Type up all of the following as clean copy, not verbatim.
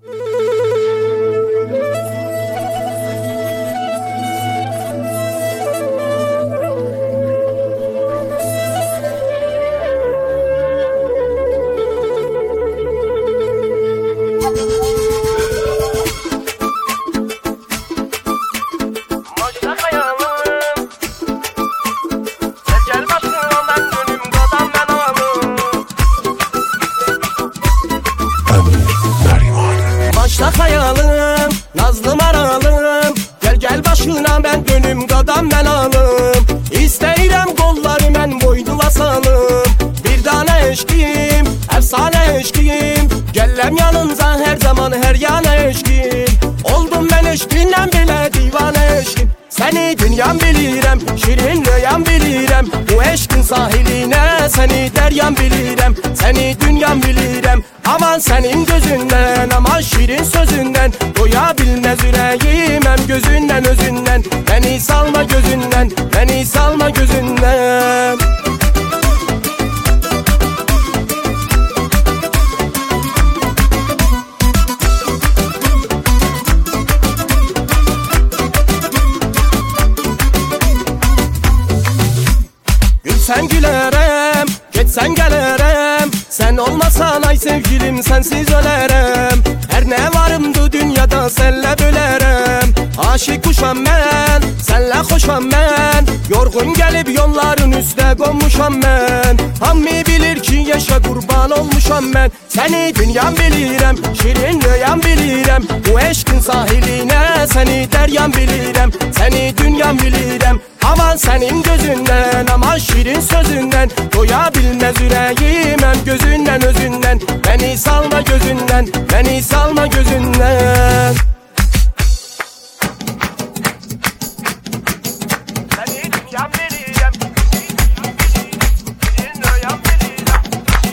Başla hayalım, nazlı maralım. Gel başına ben dönüm qadam ben alım. İstəyirəm qolları mən boynu basalım. Bir tane eşkim, efsane eşkim. Gəlləm yanınca her zaman her yana eşkim. Oldum ben eşkindən belə divane eşkim. Seni dünyam bilirəm, şirin rüyam bilirəm. Bu eşkin sahiline seni deryam bilirəm. Seni dünyam bilirəm. Aman senin gözünden, aman şirin sözünden. Doya bilmez yüreğim hem gözünden özünden. Beni salma gözünden, beni salma gözünden. Gülsen gülerem, geçsen gelirim. Sen olmasan ay sevgilim sensiz ölerem. Her ne varımdı dünyada senle bölerem. Aşık kuşam ben, senle hoşam ben. Yorgun gelip yolların üstüne konmuşam ben. Hammi bilir ki yaşa kurban olmuşam ben. Seni dünyam bilirem, şirin rüyam bilirem. Bu eşkin sahiline seni deryam bilirem. Seni dünyam bilirem. Aman senin gözünden, aman şirin sözünden. Doya bilmez yüreğim hem gözünden özünden. Beni salma gözünden, beni salma gözünden. Seni dünyam bilirem, şirin rüyam bilirem.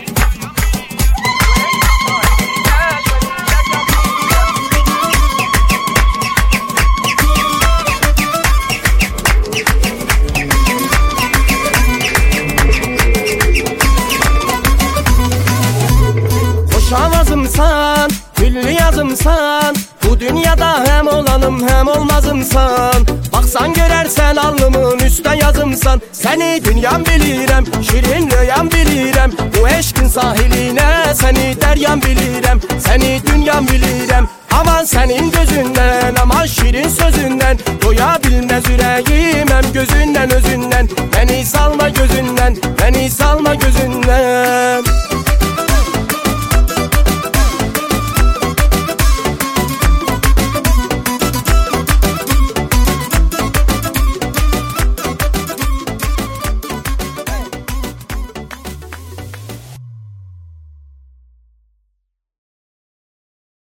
Şavazımsan, güllü yazımsan. Bu dünyada hem olanım hem olmazımsan. Baksan görersen alnımın üstte yazımsan. Seni dünyam bilirem, şirin rüyam bilirem. Bu eşkin sahiline seni deryam bilirem. Seni dünyam bilirem. Aman senin gözünden, aman şirin sözünden. Doya bilmez yüreğim hem gözünden özünden. Beni salma gözünden, beni salma gözünden.